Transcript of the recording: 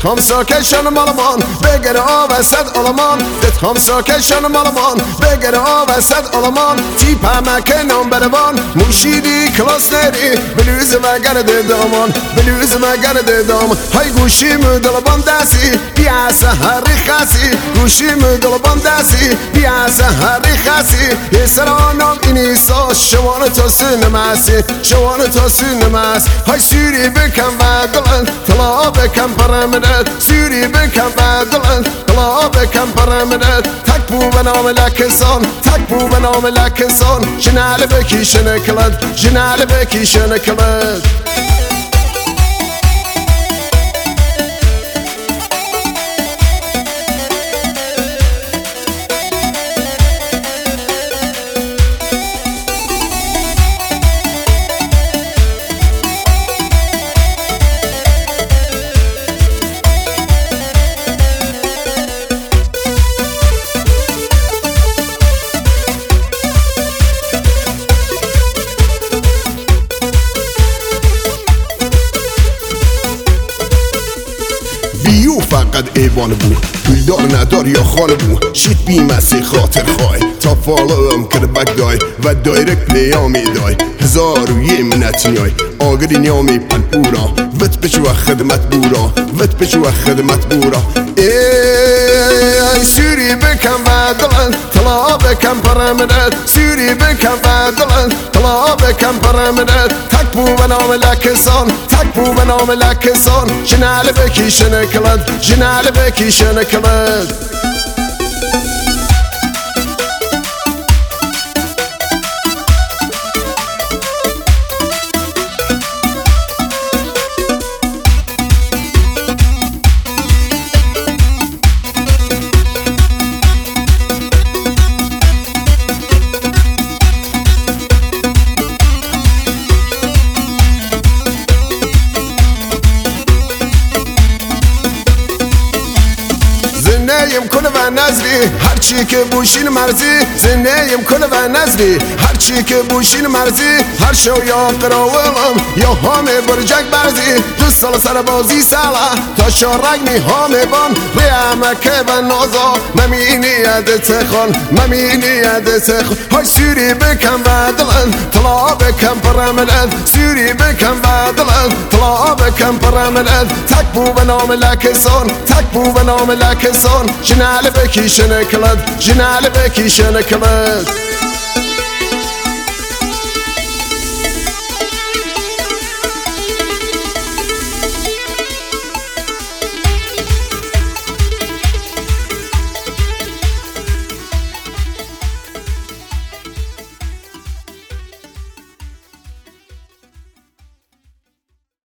دتخم ساکشان مالمان بگر آب صد آلمان دتخم ساکشان مالمان بگر آب صد آلمان تیپ مکنم بروان موشیدی کلاس نری بلوز و گرد دامان بلوز و گرد دامان های گوشی مدلبان دستی بیا سهری خاصی گوشی مدلبان دستی بیا سهری خاصی یه سرانم اینی ساز شوان تا سینماسی شوان تا سینماس های سوری بکن و دلن طلا بکن پرمنت سوری بکن و دلن طلا بکن پرمنت تک بو بنام لکسان تک بو بنام لکسان جنال بکیشن کلد جنال بکیشن کلد فقط ایوان بو پولدار ندار یا خانه بو شید بیمسی خاطر خواهی تا فالو هم کرد بگدای و دایرک پیامی دای هزار و یه منت نیای آگری نیامی پنپورا وط بشو خدمت بورا وط بشو خدمت بورا ای سوری بکن و دلن طلا بکن پرمنت سوری بکن و دلن طلا بکن پرمنت تک بو بنام لکسان تک بو بنام لکسان جنال بکیشن کلد جنال بکیشن کلد زنیم کنه و نظری هرچی که بوشین مرزی زنیم کنه و نظری هرچی که بوشین مرزی هر شو یا قراولم یا همه برجک برزی دو سال سر بازی سالا تا شارگ می همه بان ریمکه و نازا ممینیت تخون ممینیت تخون های سوری بکن و دلن طلا بکن پرمنت سوری بکن و دلن طلا بکن پرمنت تک بو بنام لکسان تک بو بنام لکسان جنال بکیشن کلد جنال بکیشن کلد